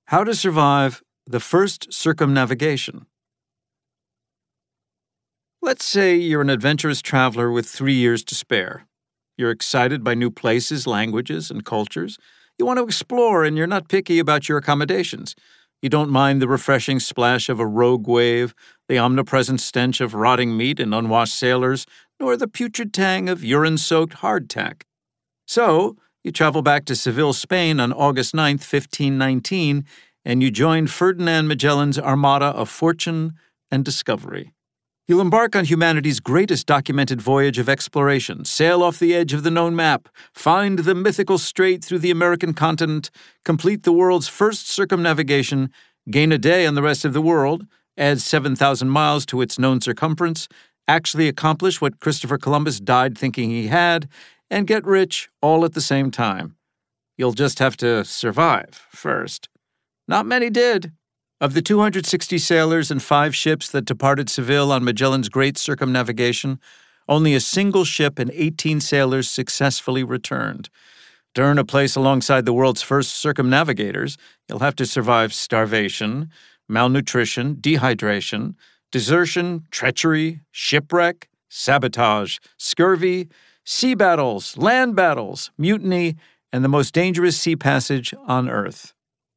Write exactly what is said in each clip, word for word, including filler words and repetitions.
How to survive the first circumnavigation. Let's say you're an adventurous traveler with three years to spare. You're excited by new places, languages, and cultures. You want to explore, and you're not picky about your accommodations. You don't mind the refreshing splash of a rogue wave, the omnipresent stench of rotting meat and unwashed sailors, nor the putrid tang of urine-soaked hardtack. So, you travel back to Seville, Spain on August ninth, fifteen nineteen, and you join Ferdinand Magellan's armada of fortune and discovery. You'll embark on humanity's greatest documented voyage of exploration, sail off the edge of the known map, find the mythical strait through the American continent, complete the world's first circumnavigation, gain a day on the rest of the world, add seven thousand miles to its known circumference, actually accomplish what Christopher Columbus died thinking he had, and get rich all at the same time. You'll just have to survive first. Not many did. Of the two hundred sixty sailors and five ships that departed Seville on Magellan's great circumnavigation, only a single ship and eighteen sailors successfully returned. To earn a place alongside the world's first circumnavigators, you'll have to survive starvation, malnutrition, dehydration, desertion, treachery, shipwreck, sabotage, scurvy, sea battles, land battles, mutiny, and the most dangerous sea passage on Earth.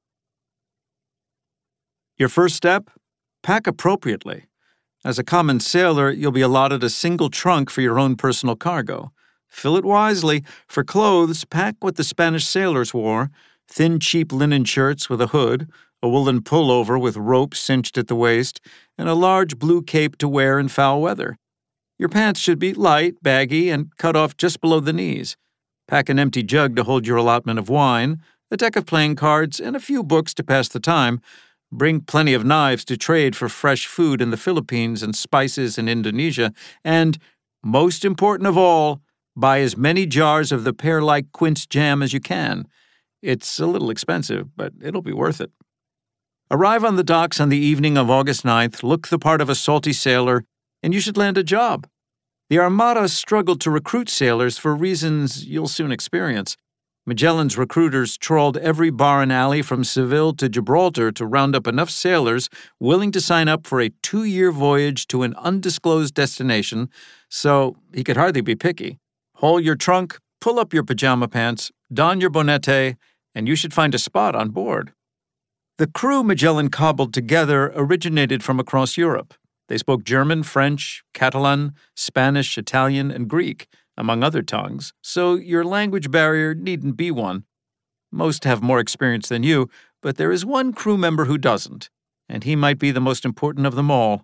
Your first step? Pack appropriately. As a common sailor, you'll be allotted a single trunk for your own personal cargo. Fill it wisely. For clothes, pack what the Spanish sailors wore: thin, cheap linen shirts with a hood, a woolen pullover with ropes cinched at the waist, and a large blue cape to wear in foul weather. Your pants should be light, baggy, and cut off just below the knees. Pack an empty jug to hold your allotment of wine, a deck of playing cards, and a few books to pass the time. Bring plenty of knives to trade for fresh food in the Philippines and spices in Indonesia. And, most important of all, buy as many jars of the pear-like quince jam as you can. It's a little expensive, but it'll be worth it. Arrive on the docks on the evening of August ninth, look the part of a salty sailor, and you should land a job. The Armada struggled to recruit sailors for reasons you'll soon experience. Magellan's recruiters trawled every bar and alley from Seville to Gibraltar to round up enough sailors willing to sign up for a two-year voyage to an undisclosed destination, so he could hardly be picky. Haul your trunk, pull up your pajama pants, don your bonete, and you should find a spot on board. The crew Magellan cobbled together originated from across Europe. They spoke German, French, Catalan, Spanish, Italian, and Greek, among other tongues, so your language barrier needn't be one. Most have more experience than you, but there is one crew member who doesn't, and he might be the most important of them all.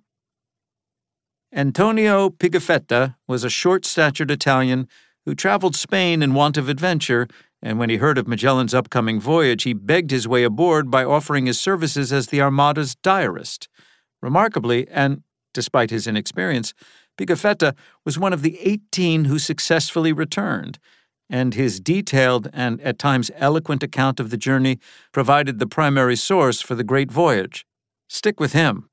Antonio Pigafetta was a short-statured Italian who traveled Spain in want of adventure, and when he heard of Magellan's upcoming voyage, he begged his way aboard by offering his services as the Armada's diarist. Remarkably, and despite his inexperience, Pigafetta was one of the eighteen who successfully returned, and his detailed and at times eloquent account of the journey provided the primary source for the great voyage. Stick with him.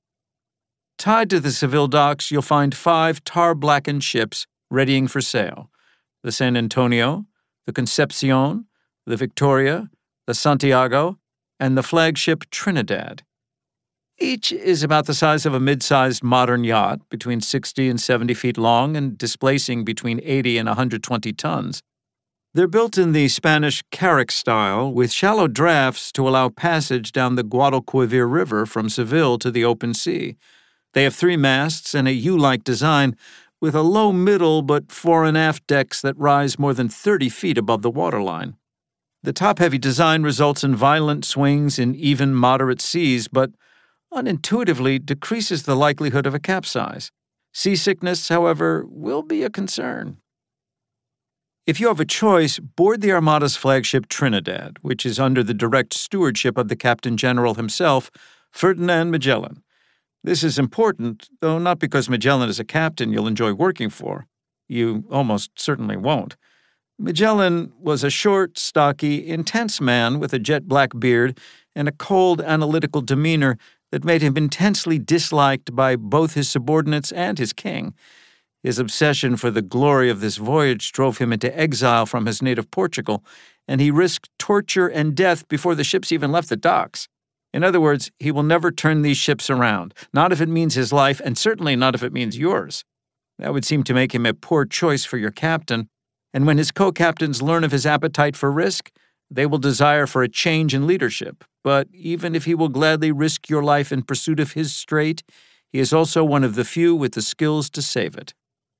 Tied to the Seville docks, you'll find five tar-blackened ships readying for sail: the San Antonio, the Concepcion, the Victoria, the Santiago, and the flagship Trinidad. Each is about the size of a mid-sized modern yacht, between sixty and seventy feet long and displacing between eighty and one hundred twenty tons. They're built in the Spanish carrack style, with shallow drafts to allow passage down the Guadalquivir River from Seville to the open sea. They have three masts and a U-like design, with a low middle but fore and aft decks that rise more than thirty feet above the waterline. The top-heavy design results in violent swings in even, moderate seas, but unintuitively decreases the likelihood of a capsize. Seasickness, however, will be a concern. If you have a choice, board the Armada's flagship Trinidad, which is under the direct stewardship of the Captain General himself, Ferdinand Magellan. This is important, though not because Magellan is a captain you'll enjoy working for. You almost certainly won't. Magellan was a short, stocky, intense man with a jet-black beard and a cold, analytical demeanor that made him intensely disliked by both his subordinates and his king. His obsession for the glory of this voyage drove him into exile from his native Portugal, and he risked torture and death before the ships even left the docks. In other words, he will never turn these ships around, not if it means his life, and certainly not if it means yours. That would seem to make him a poor choice for your captain, and when his co-captains learn of his appetite for risk, they will desire for a change in leadership. But even if he will gladly risk your life in pursuit of his strait, he is also one of the few with the skills to save it.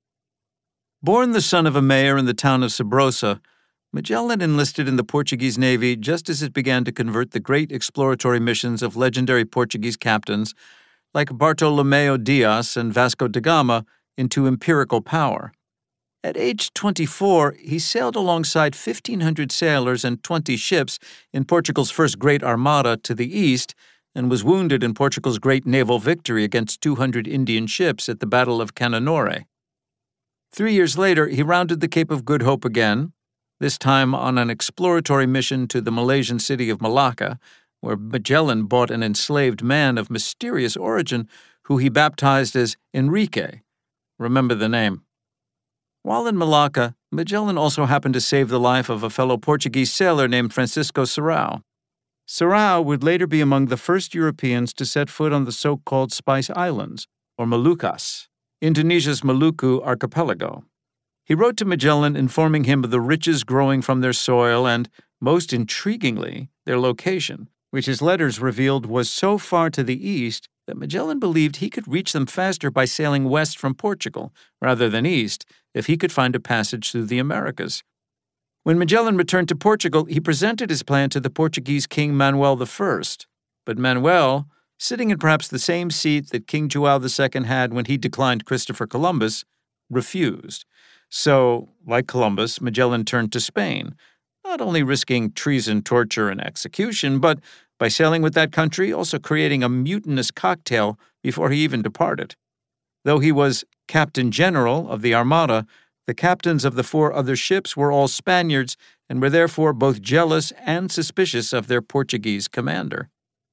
Born the son of a mayor in the town of Sabrosa, Magellan enlisted in the Portuguese Navy just as it began to convert the great exploratory missions of legendary Portuguese captains like Bartolomeo Dias and Vasco da Gama into empirical power. At age twenty-four, he sailed alongside fifteen hundred sailors and twenty ships in Portugal's first Great Armada to the east and was wounded in Portugal's great naval victory against two hundred Indian ships at the Battle of Cananore. Three years later, he rounded the Cape of Good Hope again, this time on an exploratory mission to the Malaysian city of Malacca, where Magellan bought an enslaved man of mysterious origin who he baptized as Enrique. Remember the name. While in Malacca, Magellan also happened to save the life of a fellow Portuguese sailor named Francisco Serrao. Serrao would later be among the first Europeans to set foot on the so-called Spice Islands, or Moluccas, Indonesia's Maluku archipelago. He wrote to Magellan informing him of the riches growing from their soil and, most intriguingly, their location, which his letters revealed was so far to the east that Magellan believed he could reach them faster by sailing west from Portugal, rather than east, if he could find a passage through the Americas. When Magellan returned to Portugal, he presented his plan to the Portuguese King Manuel the First, but Manuel, sitting in perhaps the same seat that King João the Second had when he declined Christopher Columbus, refused. So, like Columbus, Magellan turned to Spain, not only risking treason, torture, and execution, but by sailing with that country, also creating a mutinous cocktail before he even departed. Though he was Captain General of the Armada, the captains of the four other ships were all Spaniards and were therefore both jealous and suspicious of their Portuguese commander.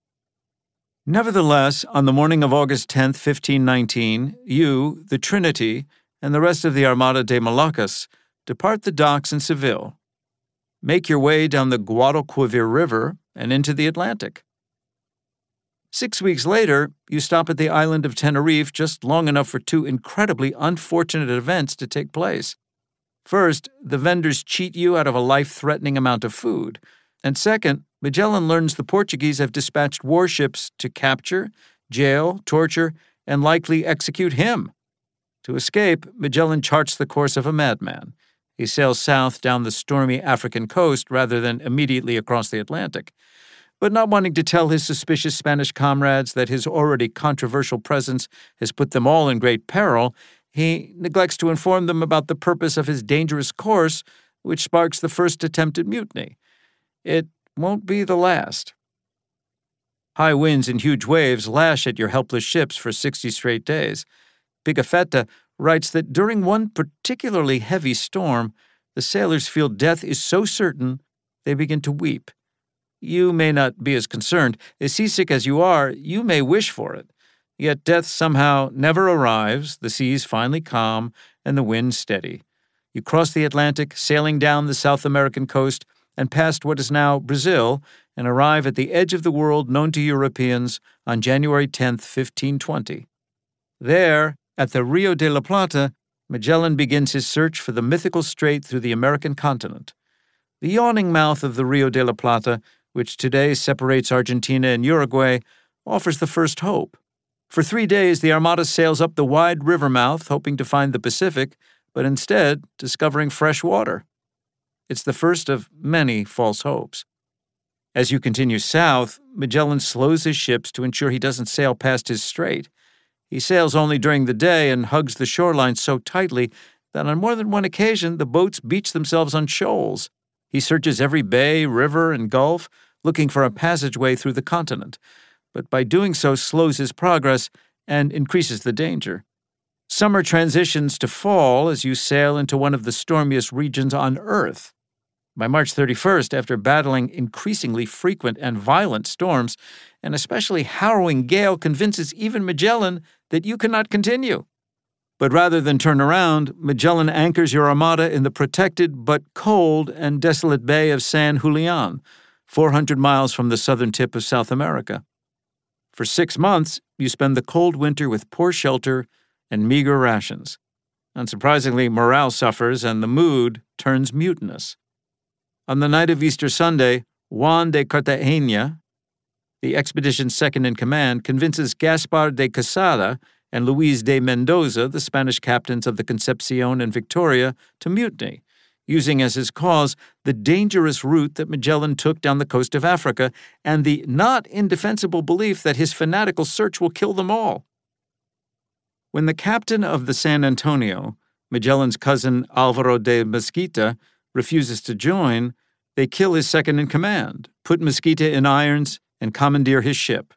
Nevertheless, on the morning of August tenth, fifteen nineteen, you, the Trinity, and the rest of the Armada de Moluccas depart the docks in Seville. Make your way down the Guadalquivir River and into the Atlantic. Six weeks later, you stop at the island of Tenerife just long enough for two incredibly unfortunate events to take place. First, the vendors cheat you out of a life-threatening amount of food. And second, Magellan learns the Portuguese have dispatched warships to capture, jail, torture, and likely execute him. To escape, Magellan charts the course of a madman. He sails south down the stormy African coast rather than immediately across the Atlantic. But not wanting to tell his suspicious Spanish comrades that his already controversial presence has put them all in great peril, he neglects to inform them about the purpose of his dangerous course, which sparks the first attempted mutiny. It won't be the last. High winds and huge waves lash at your helpless ships for sixty straight days. Pigafetta writes that during one particularly heavy storm, the sailors feel death is so certain they begin to weep. You may not be as concerned. As seasick as you are, you may wish for it. Yet death somehow never arrives, the seas finally calm, and the wind steady. You cross the Atlantic, sailing down the South American coast and past what is now Brazil, and arrive at the edge of the world known to Europeans on January tenth, fifteen twenty. There, at the Rio de la Plata, Magellan begins his search for the mythical strait through the American continent. The yawning mouth of the Rio de la Plata, which today separates Argentina and Uruguay, offers the first hope. For three days, the Armada sails up the wide river mouth, hoping to find the Pacific, but instead discovering fresh water. It's the first of many false hopes. As you continue south, Magellan slows his ships to ensure he doesn't sail past his strait. He sails only during the day and hugs the shoreline so tightly that on more than one occasion the boats beach themselves on shoals. He searches every bay, river, and gulf, looking for a passageway through the continent, but by doing so slows his progress and increases the danger. Summer transitions to fall as you sail into one of the stormiest regions on Earth. By March thirty-first, after battling increasingly frequent and violent storms, an especially harrowing gale convinces even Magellan that you cannot continue. But rather than turn around, Magellan anchors your armada in the protected but cold and desolate bay of San Julian, four hundred miles from the southern tip of South America. For six months, you spend the cold winter with poor shelter and meager rations. Unsurprisingly, morale suffers and the mood turns mutinous. On the night of Easter Sunday, Juan de Cartagena, the expedition's second-in-command, convinces Gaspar de Quesada and Luis de Mendoza, the Spanish captains of the Concepcion and Victoria, to mutiny, using as his cause the dangerous route that Magellan took down the coast of Africa and the not indefensible belief that his fanatical search will kill them all. When the captain of the San Antonio, Magellan's cousin Alvaro de Mesquita, refuses to join, they kill his second-in-command, put Mesquita in irons, and commandeer his ship.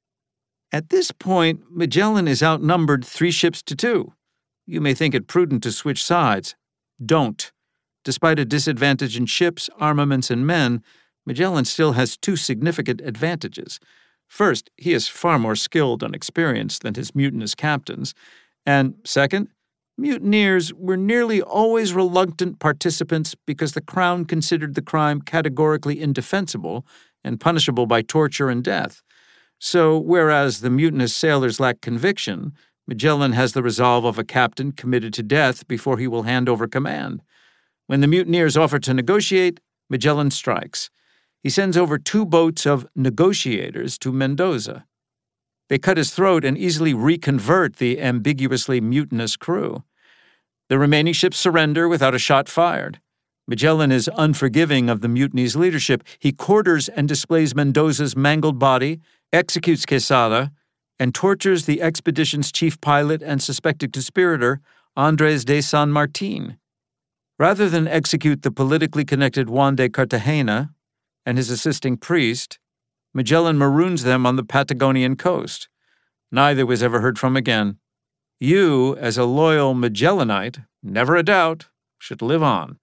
At this point, Magellan is outnumbered three ships to two. You may think it prudent to switch sides. Don't. Despite a disadvantage in ships, armaments, and men, Magellan still has two significant advantages. First, he is far more skilled and experienced than his mutinous captains. And second, mutineers were nearly always reluctant participants because the Crown considered the crime categorically indefensible and punishable by torture and death. So, whereas the mutinous sailors lack conviction, Magellan has the resolve of a captain committed to death before he will hand over command. When the mutineers offer to negotiate, Magellan strikes. He sends over two boats of negotiators to Mendoza. They cut his throat and easily reconvert the ambiguously mutinous crew. The remaining ships surrender without a shot fired. Magellan is unforgiving of the mutiny's leadership. He quarters and displays Mendoza's mangled body, executes Quesada, and tortures the expedition's chief pilot and suspected conspirator, Andres de San Martin. Rather than execute the politically connected Juan de Cartagena and his assisting priest, Magellan maroons them on the Patagonian coast. Neither was ever heard from again. You, as a loyal Magellanite, never a doubt, should live on.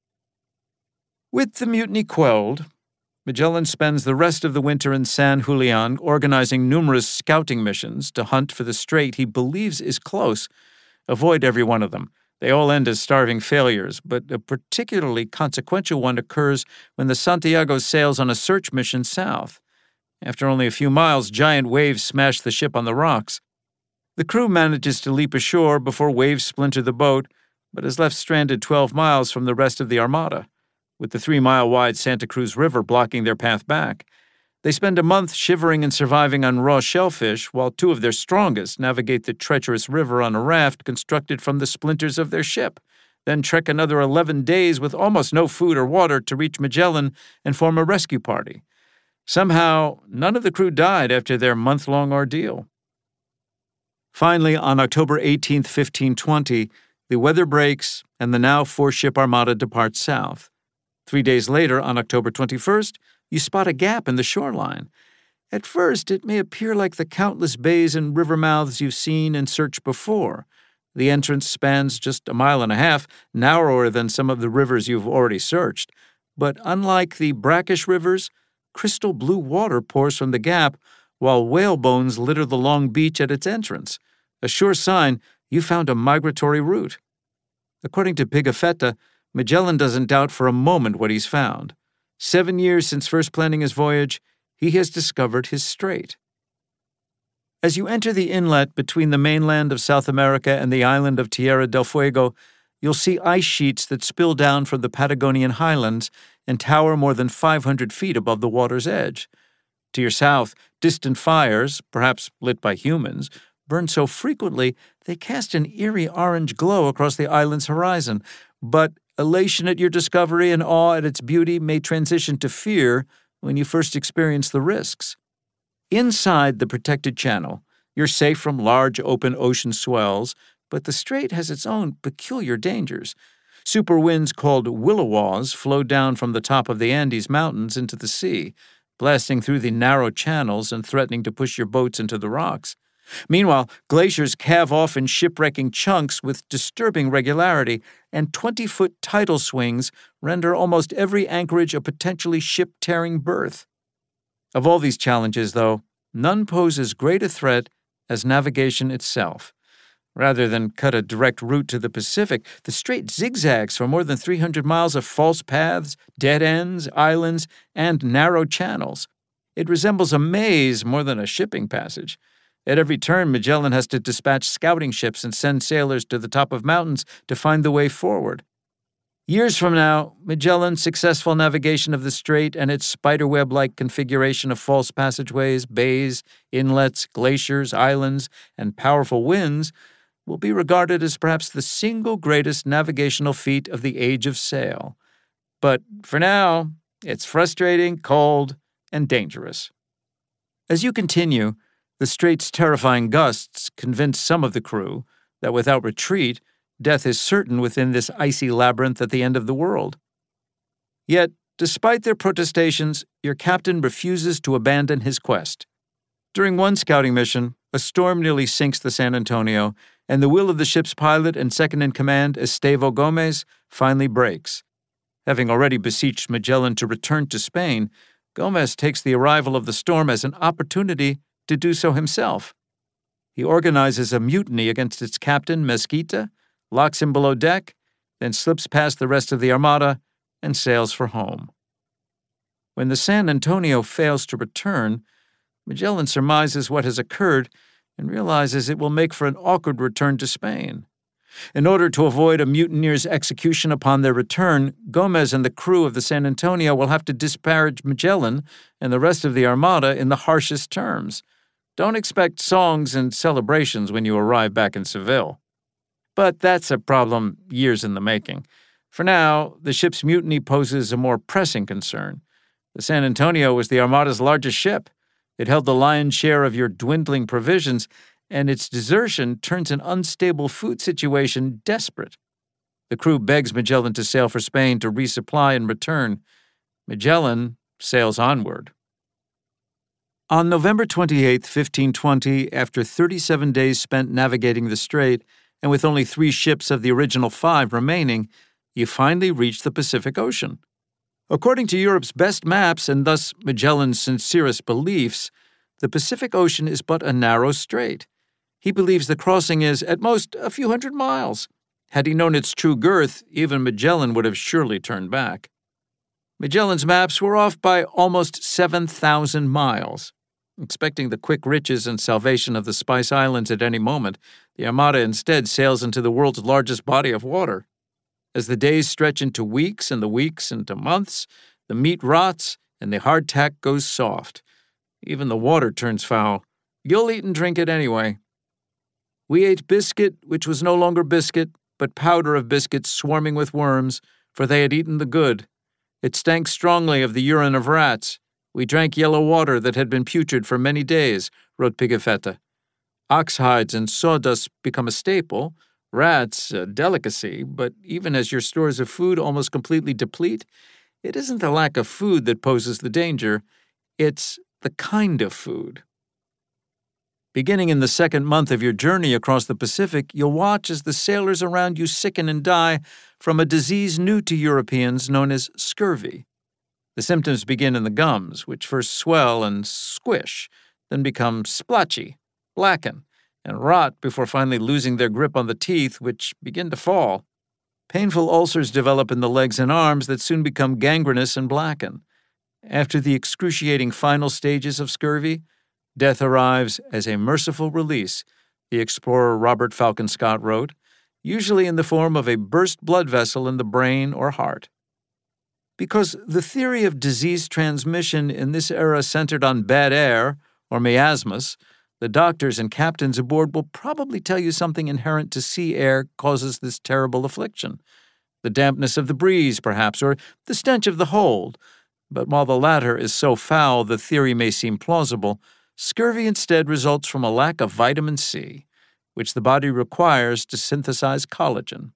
With the mutiny quelled, Magellan spends the rest of the winter in San Julian organizing numerous scouting missions to hunt for the strait he believes is close. Avoid every one of them. They all end as starving failures, but a particularly consequential one occurs when the Santiago sails on a search mission south. After only a few miles, giant waves smash the ship on the rocks. The crew manages to leap ashore before waves splinter the boat, but is left stranded twelve miles from the rest of the armada, with the three-mile-wide Santa Cruz River blocking their path back. They spend a month shivering and surviving on raw shellfish, while two of their strongest navigate the treacherous river on a raft constructed from the splinters of their ship, then trek another eleven days with almost no food or water to reach Magellan and form a rescue party. Somehow, none of the crew died after their month-long ordeal. Finally, on October eighteenth, fifteen twenty, the weather breaks and the now four-ship armada departs south. Three days later, on October twenty-first, you spot a gap in the shoreline. At first, it may appear like the countless bays and river mouths you've seen and searched before. The entrance spans just a mile and a half, narrower than some of the rivers you've already searched. But unlike the brackish rivers, crystal blue water pours from the gap, while whale bones litter the long beach at its entrance, a sure sign you found a migratory route. According to Pigafetta, Magellan doesn't doubt for a moment what he's found. Seven years since first planning his voyage, he has discovered his strait. As you enter the inlet between the mainland of South America and the island of Tierra del Fuego, you'll see ice sheets that spill down from the Patagonian highlands and tower more than five hundred feet above the water's edge. To your south, distant fires, perhaps lit by humans, burn so frequently they cast an eerie orange glow across the island's horizon. But elation at your discovery and awe at its beauty may transition to fear when you first experience the risks. Inside the protected channel, you're safe from large open ocean swells, but the strait has its own peculiar dangers. Super winds called willowaws flow down from the top of the Andes Mountains into the sea, blasting through the narrow channels and threatening to push your boats into the rocks. Meanwhile, glaciers calve off in shipwrecking chunks with disturbing regularity, and twenty-foot tidal swings render almost every anchorage a potentially ship-tearing berth. Of all these challenges, though, none pose as great a threat as navigation itself. Rather than cut a direct route to the Pacific, the strait zigzags for more than three hundred miles of false paths, dead ends, islands, and narrow channels. It resembles a maze more than a shipping passage. At every turn, Magellan has to dispatch scouting ships and send sailors to the top of mountains to find the way forward. Years from now, Magellan's successful navigation of the strait and its spiderweb-like configuration of false passageways, bays, inlets, glaciers, islands, and powerful winds will be regarded as perhaps the single greatest navigational feat of the age of sail. But for now, it's frustrating, cold, and dangerous. As you continue, the strait's terrifying gusts convince some of the crew that without retreat, death is certain within this icy labyrinth at the end of the world. Yet, despite their protestations, your captain refuses to abandon his quest. During one scouting mission, a storm nearly sinks the San Antonio, and the will of the ship's pilot and second-in-command, Estevão Gomes, finally breaks. Having already beseeched Magellan to return to Spain, Gomes takes the arrival of the storm as an opportunity to do so himself. He organizes a mutiny against its captain, Mesquita, locks him below deck, then slips past the rest of the armada and sails for home. When the San Antonio fails to return, Magellan surmises what has occurred and realizes it will make for an awkward return to Spain. In order to avoid a mutineer's execution upon their return, Gomes and the crew of the San Antonio will have to disparage Magellan and the rest of the armada in the harshest terms. Don't expect songs and celebrations when you arrive back in Seville. But that's a problem years in the making. For now, the ship's mutiny poses a more pressing concern. The San Antonio was the Armada's largest ship. It held the lion's share of your dwindling provisions, and its desertion turns an unstable food situation desperate. The crew begs Magellan to sail for Spain to resupply and return. Magellan sails onward. On November twenty-eighth, fifteen twenty, after thirty-seven days spent navigating the strait, and with only three ships of the original five remaining, you finally reach the Pacific Ocean. According to Europe's best maps, and thus Magellan's sincerest beliefs, the Pacific Ocean is but a narrow strait. He believes the crossing is, at most, a few hundred miles. Had he known its true girth, even Magellan would have surely turned back. Magellan's maps were off by almost seven thousand miles. Expecting the quick riches and salvation of the Spice Islands at any moment, the Armada instead sails into the world's largest body of water. As the days stretch into weeks and the weeks into months, the meat rots and the hardtack goes soft. Even the water turns foul. You'll eat and drink it anyway. We ate biscuit, which was no longer biscuit, but powder of biscuits swarming with worms, for they had eaten the good. It stank strongly of the urine of rats. We drank yellow water that had been putrid for many days, wrote Pigafetta. Ox hides and sawdust become a staple, rats a delicacy, but even as your stores of food almost completely deplete, it isn't the lack of food that poses the danger, it's the kind of food. Beginning in the second month of your journey across the Pacific, you'll watch as the sailors around you sicken and die from a disease new to Europeans known as scurvy. The symptoms begin in the gums, which first swell and squish, then become splotchy, blacken, and rot before finally losing their grip on the teeth, which begin to fall. Painful ulcers develop in the legs and arms that soon become gangrenous and blacken. After the excruciating final stages of scurvy, death arrives as a merciful release, the explorer Robert Falcon Scott wrote, usually in the form of a burst blood vessel in the brain or heart. Because the theory of disease transmission in this era centered on bad air, or miasmus, the doctors and captains aboard will probably tell you something inherent to sea air causes this terrible affliction. The dampness of the breeze, perhaps, or the stench of the hold. But while the latter is so foul the theory may seem plausible, scurvy instead results from a lack of vitamin C, which the body requires to synthesize collagen.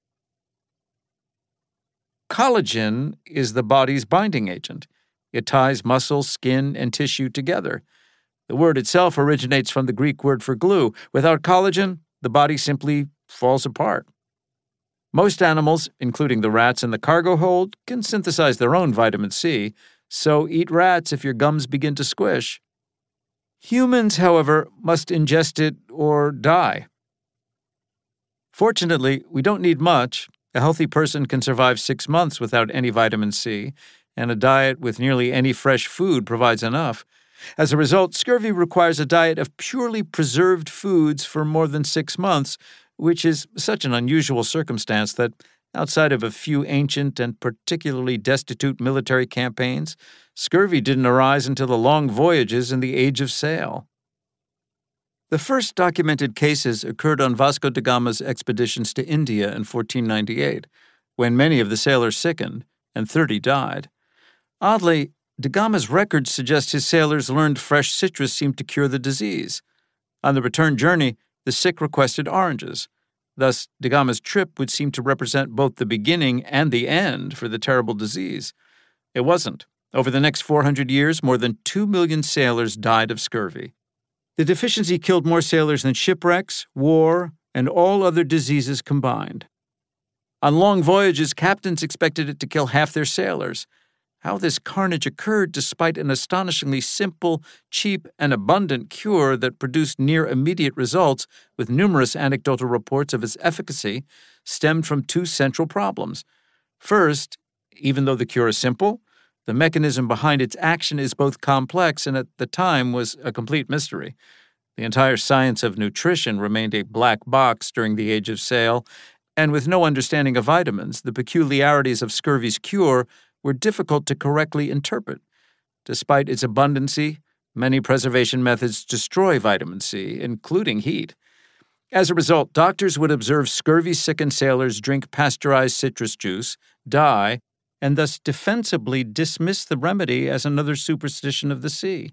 Collagen is the body's binding agent. It ties muscle, skin, and tissue together. The word itself originates from the Greek word for glue. Without collagen, the body simply falls apart. Most animals, including the rats in the cargo hold, can synthesize their own vitamin C, so eat rats if your gums begin to squish. Humans, however, must ingest it or die. Fortunately, we don't need much. A healthy person can survive six months without any vitamin C, and a diet with nearly any fresh food provides enough. As a result, scurvy requires a diet of purely preserved foods for more than six months, which is such an unusual circumstance that, outside of a few ancient and particularly destitute military campaigns, scurvy didn't arise until the long voyages in the Age of Sail. The first documented cases occurred on Vasco da Gama's expeditions to India in fourteen ninety-eight, when many of the sailors sickened, and thirty died. Oddly, da Gama's records suggest his sailors learned fresh citrus seemed to cure the disease. On the return journey, the sick requested oranges. Thus, da Gama's trip would seem to represent both the beginning and the end for the terrible disease. It wasn't. Over the next four hundred years, more than two million sailors died of scurvy. The deficiency killed more sailors than shipwrecks, war, and all other diseases combined. On long voyages, captains expected it to kill half their sailors. How this carnage occurred despite an astonishingly simple, cheap, and abundant cure that produced near-immediate results with numerous anecdotal reports of its efficacy stemmed from two central problems. First, even though the cure is simple, the mechanism behind its action is both complex and at the time was a complete mystery. The entire science of nutrition remained a black box during the Age of Sail, and with no understanding of vitamins, the peculiarities of scurvy's cure were difficult to correctly interpret. Despite its abundancy, many preservation methods destroy vitamin C, including heat. As a result, doctors would observe scurvy-sickened sailors drink pasteurized citrus juice, die, and thus defensibly dismiss the remedy as another superstition of the sea.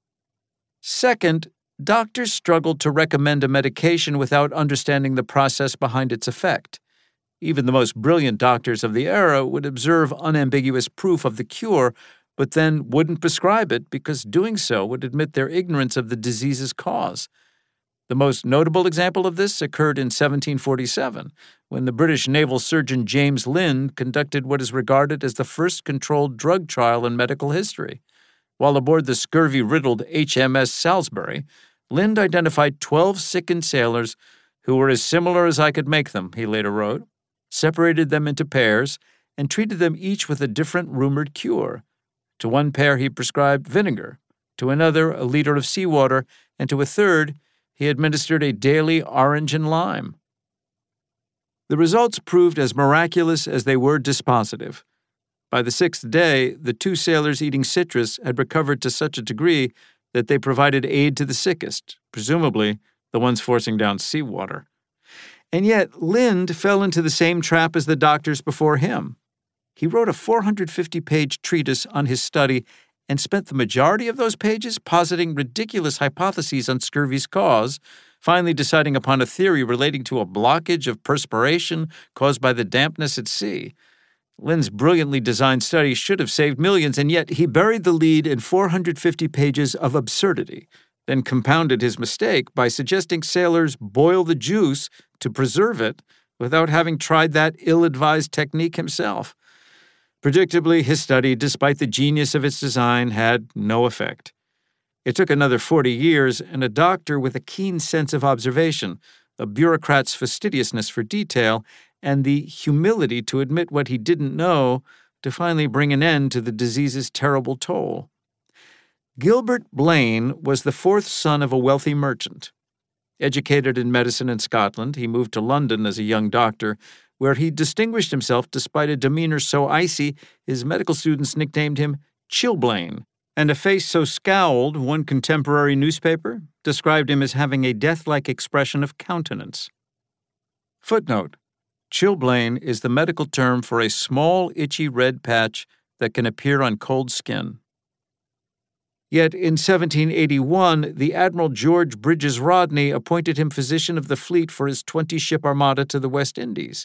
Second, doctors struggled to recommend a medication without understanding the process behind its effect. Even the most brilliant doctors of the era would observe unambiguous proof of the cure, but then wouldn't prescribe it because doing so would admit their ignorance of the disease's cause. The most notable example of this occurred in seventeen forty-seven, when the British naval surgeon James Lind conducted what is regarded as the first controlled drug trial in medical history. While aboard the scurvy-riddled H M S Salisbury, Lind identified twelve sickened sailors who were as similar as I could make them, he later wrote, separated them into pairs, and treated them each with a different rumored cure. To one pair he prescribed vinegar, to another a liter of seawater, and to a third he administered a daily orange and lime. The results proved as miraculous as they were dispositive. By the sixth day, the two sailors eating citrus had recovered to such a degree that they provided aid to the sickest, presumably the ones forcing down seawater. And yet, Lind fell into the same trap as the doctors before him. He wrote a four hundred fifty page treatise on his study and spent the majority of those pages positing ridiculous hypotheses on scurvy's cause, finally deciding upon a theory relating to a blockage of perspiration caused by the dampness at sea. Lind's brilliantly designed study should have saved millions, and yet he buried the lead in four hundred fifty pages of absurdity, then compounded his mistake by suggesting sailors boil the juice to preserve it without having tried that ill-advised technique himself. Predictably, his study, despite the genius of its design, had no effect. It took another forty years and a doctor with a keen sense of observation, a bureaucrat's fastidiousness for detail, and the humility to admit what he didn't know to finally bring an end to the disease's terrible toll. Gilbert Blaine was the fourth son of a wealthy merchant. Educated in medicine in Scotland, he moved to London as a young doctor, where he distinguished himself despite a demeanor so icy his medical students nicknamed him Chilblain, and a face so scowled one contemporary newspaper described him as having a death-like expression of countenance. Footnote: Chilblain is the medical term for a small, itchy red patch that can appear on cold skin. Yet in seventeen eighty-one, the Admiral George Bridges Rodney appointed him physician of the fleet for his twenty-ship armada to the West Indies.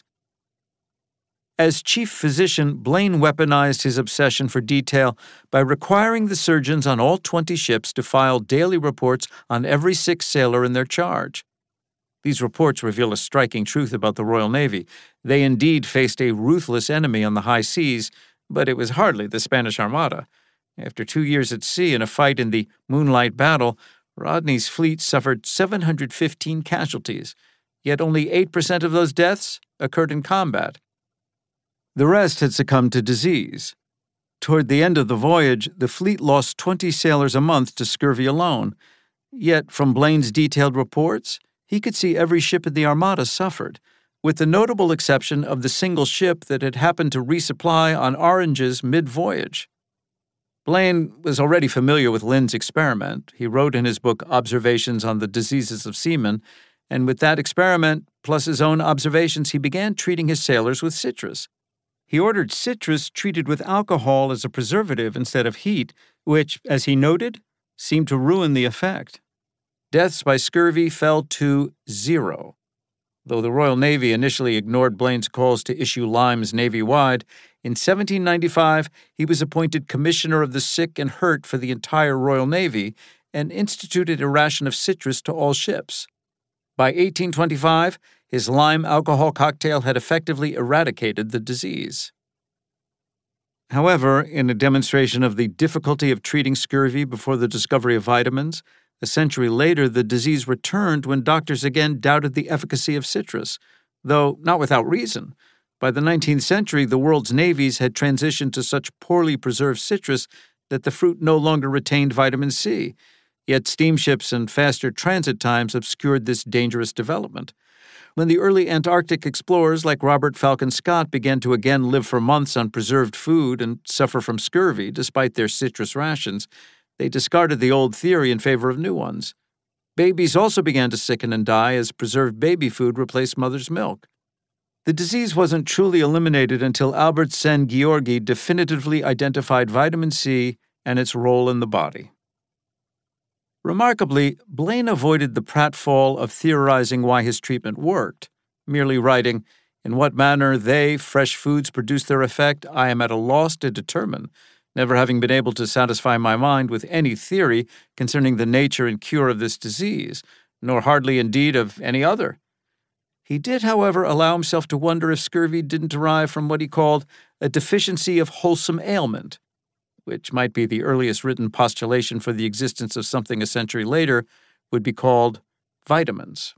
As chief physician, Blaine weaponized his obsession for detail by requiring the surgeons on all twenty ships to file daily reports on every sick sailor in their charge. These reports reveal a striking truth about the Royal Navy. They indeed faced a ruthless enemy on the high seas, but it was hardly the Spanish Armada. After two years at sea in a fight in the Moonlight Battle, Rodney's fleet suffered seven hundred fifteen casualties. yet only eight percent of those deaths occurred in combat. The rest had succumbed to disease. Toward the end of the voyage, the fleet lost twenty sailors a month to scurvy alone. Yet, from Blaine's detailed reports, he could see every ship in the Armada suffered, with the notable exception of the single ship that had happened to resupply on oranges mid-voyage. Blaine was already familiar with Lynn's experiment. He wrote in his book Observations on the Diseases of Seamen, and with that experiment, plus his own observations, he began treating his sailors with citrus. He ordered citrus treated with alcohol as a preservative instead of heat, which, as he noted, seemed to ruin the effect. Deaths by scurvy fell to zero. Though the Royal Navy initially ignored Blaine's calls to issue limes Navy-wide, in seventeen ninety-five he was appointed Commissioner of the Sick and Hurt for the entire Royal Navy and instituted a ration of citrus to all ships. By eighteen twenty-five, his lime alcohol cocktail had effectively eradicated the disease. However, in a demonstration of the difficulty of treating scurvy before the discovery of vitamins, a century later the disease returned when doctors again doubted the efficacy of citrus, though not without reason. By the nineteenth century, the world's navies had transitioned to such poorly preserved citrus that the fruit no longer retained vitamin C, yet steamships and faster transit times obscured this dangerous development. When the early Antarctic explorers like Robert Falcon Scott began to again live for months on preserved food and suffer from scurvy despite their citrus rations, they discarded the old theory in favor of new ones. Babies also began to sicken and die as preserved baby food replaced mother's milk. The disease wasn't truly eliminated until Albert Szent-Györgyi definitively identified vitamin C and its role in the body. Remarkably, Blaine avoided the pratfall of theorizing why his treatment worked, merely writing, "In what manner they, fresh foods, produce their effect, I am at a loss to determine, never having been able to satisfy my mind with any theory concerning the nature and cure of this disease, nor hardly indeed of any other." He did, however, allow himself to wonder if scurvy didn't derive from what he called a deficiency of wholesome ailment, which might be the earliest written postulation for the existence of something a century later would be called vitamins.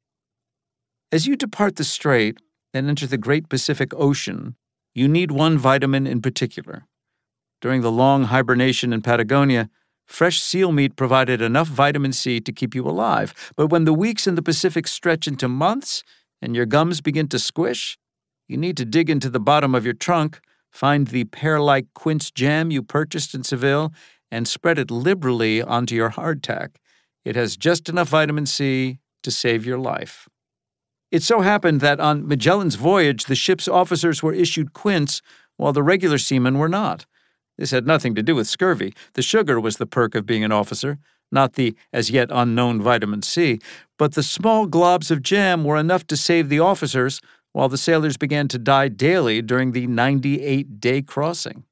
As you depart the strait and enter the great Pacific Ocean, you need one vitamin in particular. During the long hibernation in Patagonia, fresh seal meat provided enough vitamin C to keep you alive, but when the weeks in the Pacific stretch into months and your gums begin to squish, you need to dig into the bottom of your trunk, find the pear-like quince jam you purchased in Seville, and spread it liberally onto your hardtack. It has just enough vitamin C to save your life. It so happened that on Magellan's voyage, the ship's officers were issued quince, while the regular seamen were not. This had nothing to do with scurvy. The sugar was the perk of being an officer, not the as-yet unknown vitamin C. But the small globs of jam were enough to save the officers, while the sailors began to die daily during the ninety-eight day crossing.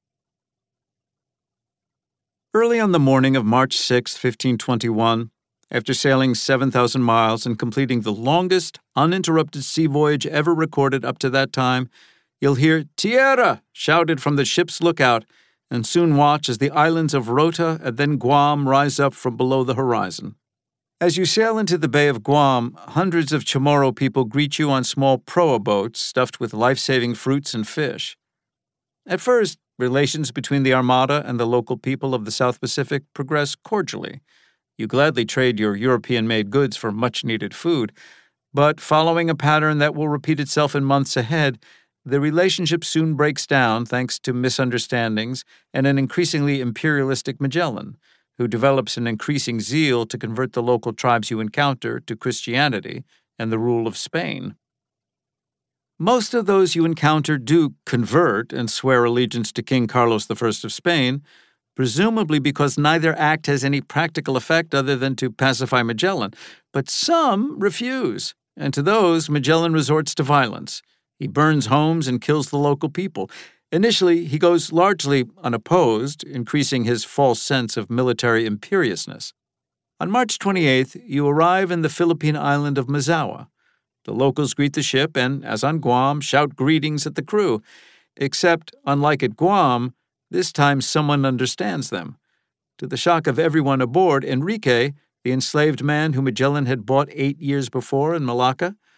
Early on the morning of March sixth, fifteen twenty-one, after sailing seven thousand miles and completing the longest, uninterrupted sea voyage ever recorded up to that time, you'll hear "Tierra!" shouted from the ship's lookout, and soon watch as the islands of Rota and then Guam rise up from below the horizon. As you sail into the Bay of Guam, hundreds of Chamorro people greet you on small proa boats stuffed with life-saving fruits and fish. At first, relations between the Armada and the local people of the South Pacific progress cordially. You gladly trade your European-made goods for much-needed food, but following a pattern that will repeat itself in months ahead, the relationship soon breaks down thanks to misunderstandings and an increasingly imperialistic Magellan, who develops an increasing zeal to convert the local tribes you encounter to Christianity and the rule of Spain. Most of those you encounter do convert and swear allegiance to King Carlos the First of Spain, presumably because neither act has any practical effect other than to pacify Magellan. But some refuse, and to those Magellan resorts to violence. He burns homes and kills the local people. Initially, he goes largely unopposed, increasing his false sense of military imperiousness. On March twenty-eighth, you arrive in the Philippine island of Mazawa. The locals greet the ship and, as on Guam, shout greetings at the crew. Except, unlike at Guam, this time someone understands them. To the shock of everyone aboard, Enrique, the enslaved man who Magellan had bought eight years before in Malacca,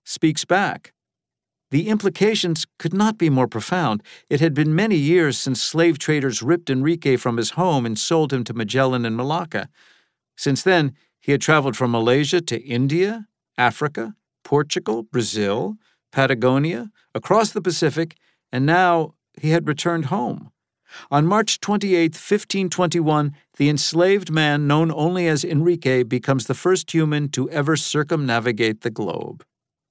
speaks back. The implications could not be more profound. It had been many years since slave traders ripped Enrique from his home and sold him to Magellan in Malacca. Since then, he had traveled from Malaysia to India, Africa, Portugal, Brazil, Patagonia, across the Pacific, and now he had returned home. On March twenty-eighth, fifteen twenty-one, the enslaved man known only as Enrique becomes the first human to ever circumnavigate the globe.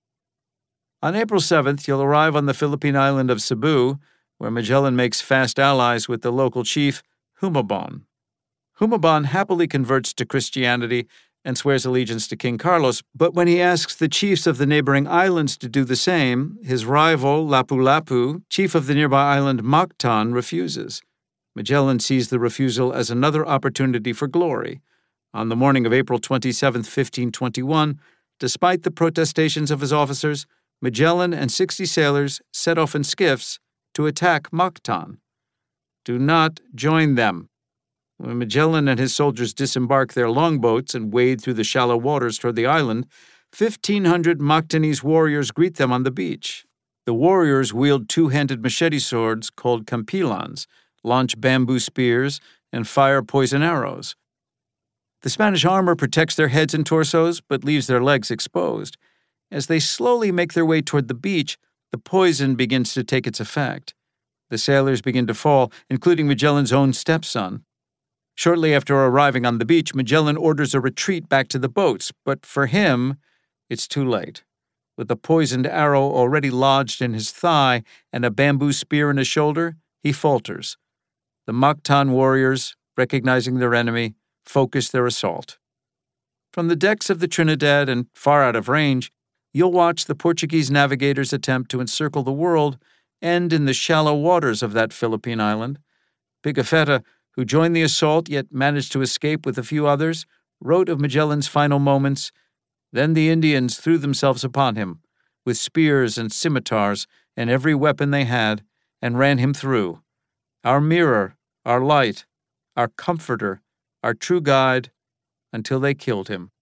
On April seventh, you'll arrive on the Philippine island of Cebu, where Magellan makes fast allies with the local chief, Humabon. Humabon happily converts to Christianity and swears allegiance to King Carlos, but when he asks the chiefs of the neighboring islands to do the same, his rival, Lapu-Lapu, chief of the nearby island Mactan, refuses. Magellan sees the refusal as another opportunity for glory. On the morning of April twenty-seventh, fifteen twenty-one, despite the protestations of his officers, Magellan and sixty sailors set off in skiffs to attack Mactan. Do not join them. When Magellan and his soldiers disembark their longboats and wade through the shallow waters toward the island, fifteen hundred Mactanese warriors greet them on the beach. The warriors wield two-handed machete swords called campilans, launch bamboo spears, and fire poison arrows. The Spanish armor protects their heads and torsos, but leaves their legs exposed. As they slowly make their way toward the beach, the poison begins to take its effect. The sailors begin to fall, including Magellan's own stepson. Shortly after arriving on the beach, Magellan orders a retreat back to the boats, but for him, it's too late. With a poisoned arrow already lodged in his thigh and a bamboo spear in his shoulder, he falters. The Mactan warriors, recognizing their enemy, focus their assault. From the decks of the Trinidad and far out of range, you'll watch the Portuguese navigators attempt to encircle the world end in the shallow waters of that Philippine island. Pigafetta, who joined the assault yet managed to escape with a few others, wrote of Magellan's final moments, "Then the Indians threw themselves upon him, with spears and scimitars and every weapon they had, and ran him through. Our mirror, our light, our comforter, our true guide, until they killed him."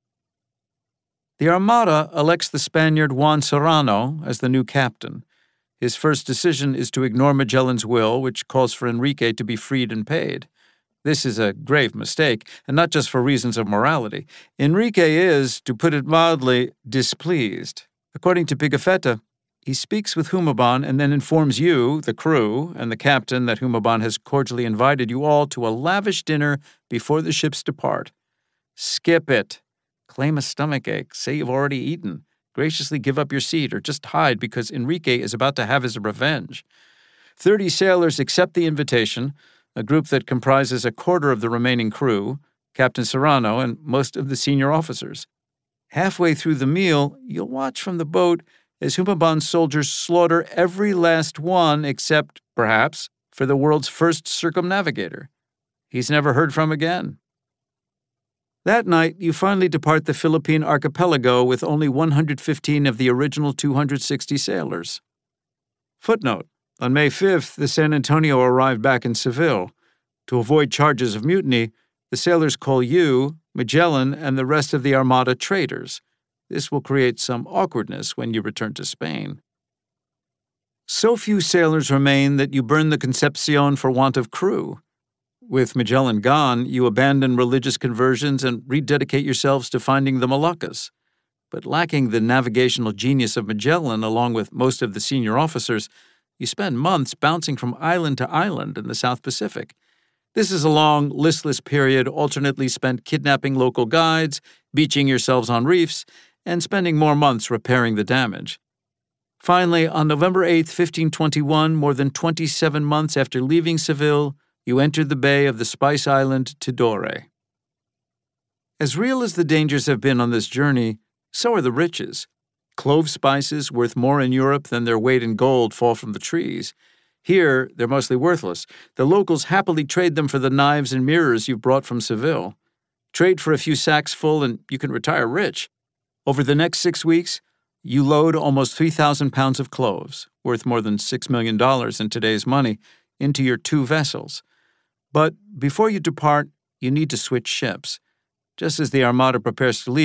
The Armada elects the Spaniard Juan Serrano as the new captain. His first decision is to ignore Magellan's will, which calls for Enrique to be freed and paid. This is a grave mistake, and not just for reasons of morality. Enrique is, to put it mildly, displeased. According to Pigafetta, he speaks with Humabon and then informs you, the crew, and the captain that Humabon has cordially invited you all to a lavish dinner before the ships depart. Skip it. Claim a stomachache. Say you've already eaten. Graciously give up your seat or just hide because Enrique is about to have his revenge. Thirty sailors accept the invitation, a group that comprises a quarter of the remaining crew, Captain Serrano, and most of the senior officers. Halfway through the meal, you'll watch from the boat as Humabon's soldiers slaughter every last one except, perhaps, for the world's first circumnavigator. He's never heard from again. That night, you finally depart the Philippine archipelago with only one hundred fifteen of the original two hundred sixty sailors. Footnote: on May fifth, the San Antonio arrived back in Seville. To avoid charges of mutiny, the sailors call you, Magellan, and the rest of the Armada traitors. This will create some awkwardness when you return to Spain. So few sailors remain that you burn the Concepcion for want of crew. With Magellan gone, you abandon religious conversions and rededicate yourselves to finding the Moluccas. But lacking the navigational genius of Magellan, along with most of the senior officers, you spend months bouncing from island to island in the South Pacific. This is a long, listless period alternately spent kidnapping local guides, beaching yourselves on reefs, and spending more months repairing the damage. Finally, on November eighth, fifteen twenty-one, more than twenty-seven months after leaving Seville, you entered the bay of the Spice Island Tidore. As real as the dangers have been on this journey, so are the riches. Clove spices, worth more in Europe than their weight in gold, fall from the trees. Here, they're mostly worthless. The locals happily trade them for the knives and mirrors you've brought from Seville. Trade for a few sacks full and you can retire rich. Over the next six weeks, you load almost three thousand pounds of cloves, worth more than six million dollars in today's money, into your two vessels. But before you depart, you need to switch ships. Just as the Armada prepares to leave,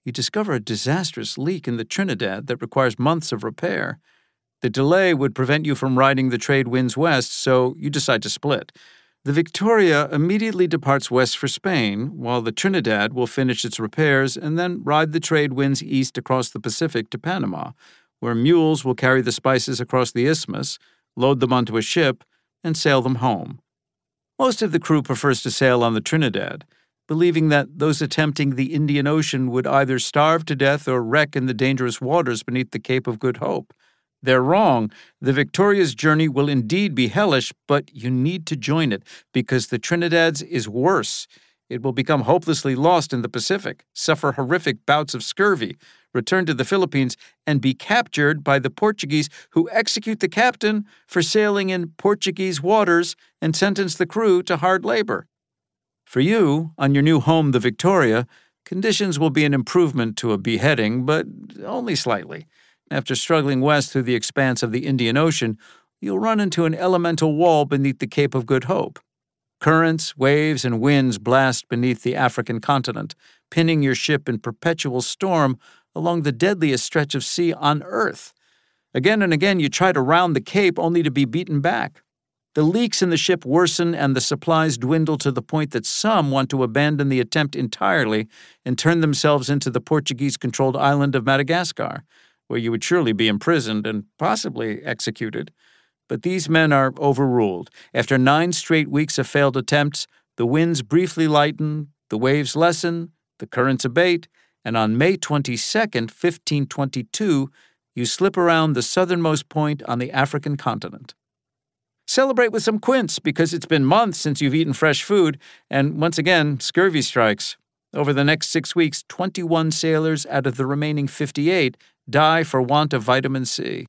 you discover a disastrous leak in the Trinidad that requires months of repair. The delay would prevent you from riding the trade winds west, so you decide to split. The Victoria immediately departs west for Spain, while the Trinidad will finish its repairs and then ride the trade winds east across the Pacific to Panama, where mules will carry the spices across the isthmus, load them onto a ship, and sail them home. Most of the crew prefers to sail on the Trinidad, believing that those attempting the Indian Ocean would either starve to death or wreck in the dangerous waters beneath the Cape of Good Hope. They're wrong. The Victoria's journey will indeed be hellish, but you need to join it because the Trinidad's is worse. It will become hopelessly lost in the Pacific, suffer horrific bouts of scurvy, return to the Philippines, and be captured by the Portuguese who execute the captain for sailing in Portuguese waters and sentence the crew to hard labor. For you, on your new home, the Victoria, conditions will be an improvement to a beheading, but only slightly. After struggling west through the expanse of the Indian Ocean, you'll run into an elemental wall beneath the Cape of Good Hope. Currents, waves, and winds blast beneath the African continent, pinning your ship in perpetual storm along the deadliest stretch of sea on Earth. Again and again you try to round the cape only to be beaten back. The leaks in the ship worsen and the supplies dwindle to the point that some want to abandon the attempt entirely and turn themselves into the Portuguese-controlled island of Madagascar, where you would surely be imprisoned and possibly executed. But these men are overruled. After nine straight weeks of failed attempts, the winds briefly lighten, the waves lessen, the currents abate, and on May twenty-second, fifteen twenty-two, you slip around the southernmost point on the African continent. Celebrate with some quince because it's been months since you've eaten fresh food, and once again, scurvy strikes. Over the next six weeks, twenty-one sailors out of the remaining fifty-eight die for want of vitamin C.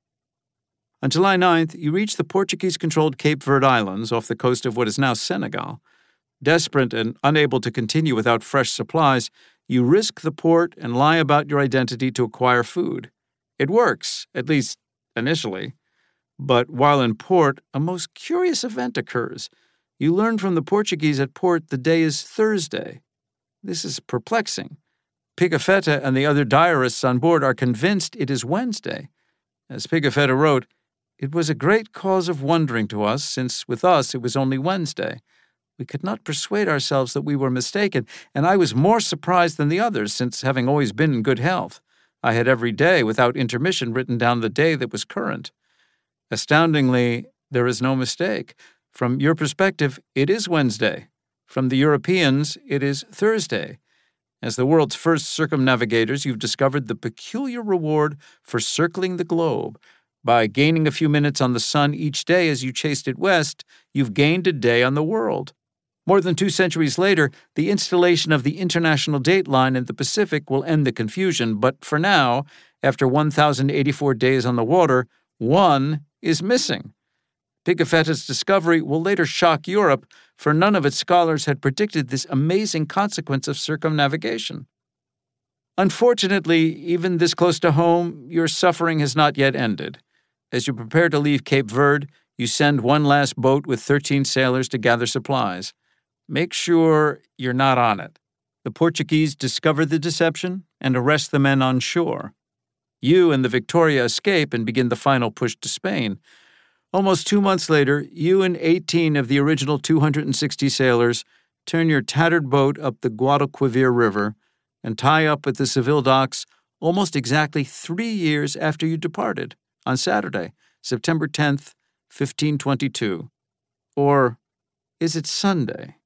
On July ninth, you reach the Portuguese-controlled Cape Verde Islands off the coast of what is now Senegal. Desperate and unable to continue without fresh supplies, you risk the port and lie about your identity to acquire food. It works, at least initially. But while in port, a most curious event occurs. You learn from the Portuguese at port the day is Thursday. This is perplexing. Pigafetta and the other diarists on board are convinced it is Wednesday. As Pigafetta wrote, "It was a great cause of wondering to us, since with us it was only Wednesday. We could not persuade ourselves that we were mistaken, and I was more surprised than the others, since having always been in good health, I had every day without intermission written down the day that was current. Astoundingly, there is no mistake. From your perspective, it is Wednesday. From the Europeans, it is Thursday. As the world's first circumnavigators, you've discovered the peculiar reward for circling the globe. By gaining a few minutes on the sun each day as you chased it west, you've gained a day on the world. More than two centuries later, the installation of the International Date Line in the Pacific will end the confusion, but for now, after one thousand eighty-four days on the water, one is missing. Pigafetta's discovery will later shock Europe, for none of its scholars had predicted this amazing consequence of circumnavigation. Unfortunately, even this close to home, your suffering has not yet ended. As you prepare to leave Cape Verde, you send one last boat with thirteen sailors to gather supplies. Make sure you're not on it. The Portuguese discover the deception and arrest the men on shore. You and the Victoria escape and begin the final push to Spain. Almost two months later, you and eighteen of the original two hundred sixty sailors turn your tattered boat up the Guadalquivir River and tie up at the Seville docks almost exactly three years after you departed, on Saturday, September tenth, fifteen twenty-two. Or is it Sunday?